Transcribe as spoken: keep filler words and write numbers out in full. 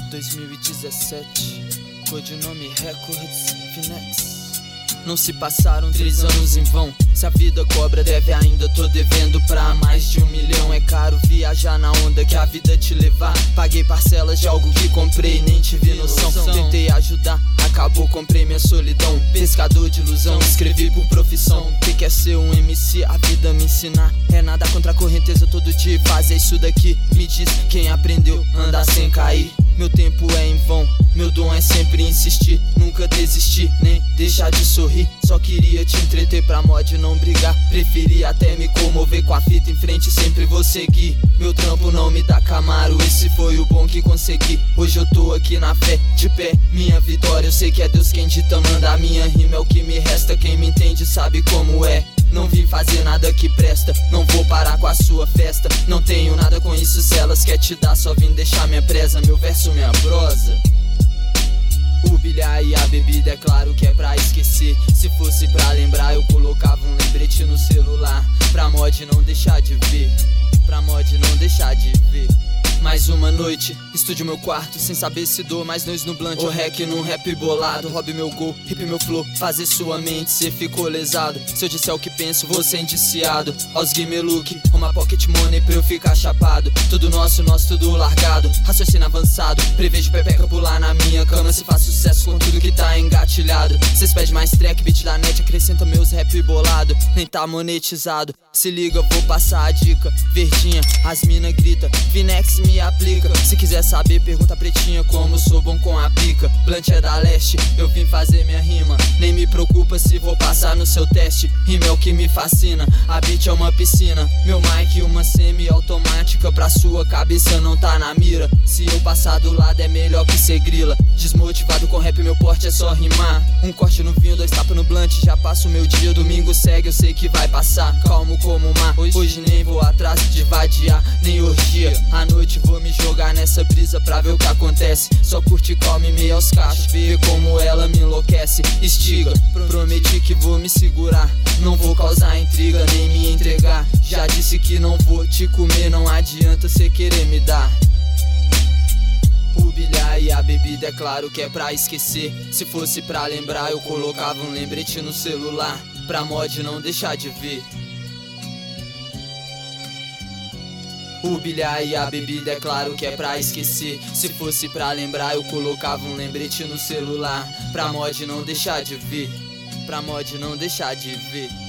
dois mil e dezessete, codinome Records, Finex. Não se passaram três anos em vão. Se a vida cobra, deve ainda, tô devendo pra mais de um milhão. É caro viajar na onda que a vida te levar. Paguei parcelas de algo que comprei, nem tive noção. Tentei ajudar, acabou, comprei minha solidão. Pescador de ilusão, escrevi por profissão. Que quer ser um M C, a vida me ensinar. É nada contra a correnteza todo dia, fazer isso daqui. Me diz quem aprendeu, andar sem cair. Meu tempo é em vão, meu dom é sempre insistir. Nunca desistir, nem deixar de sorrir. Só queria te entreter pra mod não brigar. Preferi até me comover com a fita em frente, sempre vou seguir. Meu trampo não me dá Camaro, esse foi o bom que consegui. Hoje eu tô aqui na fé, de pé, minha vitória. Eu sei que é Deus quem dita, manda a minha rima, é o que me resta. Quem me entende sabe como é. Não vim fazer nada que presta, não vou parar com a sua festa. Não tenho nada com isso, se elas quer te dar, só vim deixar minha presa, meu verso, minha prosa. O bilhar e a bebida é claro que é pra esquecer. Se fosse pra lembrar eu colocava um lembrete no celular. Pra mod não deixar de ver, pra mod não deixar de ver. Mais uma noite, estúdio meu quarto, sem saber se dou mais noise no blunt ou rec num rap bolado. Hobby meu gol, hip meu flow, fazer sua mente, cê ficou lesado. Se eu disser o que penso, vou ser indiciado. Aos game look, uma pocket money pra eu ficar chapado. Tudo nosso, nosso tudo largado. Raciocínio avançado, prevejo pepeca pular na minha cama. Se faz sucesso com tudo que tá engatilhado. Cês pedem mais track, beat da net, acrescenta meus rap bolado. Nem tá monetizado, se liga, vou passar a dica. Verdinha, as mina grita, Finex me aplica. Se quiser saber, pergunta a pretinha como sou bom com a pica. Blunt é da leste, eu vim fazer minha rima. Nem me preocupa se vou passar no seu teste. Rima é o que me fascina, a beat é uma piscina. Meu mic uma semi-automática, pra sua cabeça não tá na mira. Se eu passar do lado é melhor que ser grila. Desmotivado com rap, meu porte é só rimar. Um corte no vinho, dois tapas no blunt, já passo o meu dia. Domingo segue, eu sei que vai passar. Calmo como o mar, hoje nem vou atrás de vadiar, nem orgia. À noite vou me jogar nessa brisa pra ver o que acontece. Só curte calma e meio aos cachos, ver como ela me enlouquece. Estiga, prometi que vou me segurar. Não vou causar intriga nem me entregar. Já disse que não vou te comer, não adianta cê querer me dar. O bilhar e a bebida é claro que é pra esquecer. Se fosse pra lembrar eu colocava um lembrete no celular. Pra mod não deixar de ver. O bilhar e a bebida é claro que é pra esquecer. Se fosse pra lembrar eu colocava um lembrete no celular. Pra mod não deixar de ver, pra mod não deixar de ver.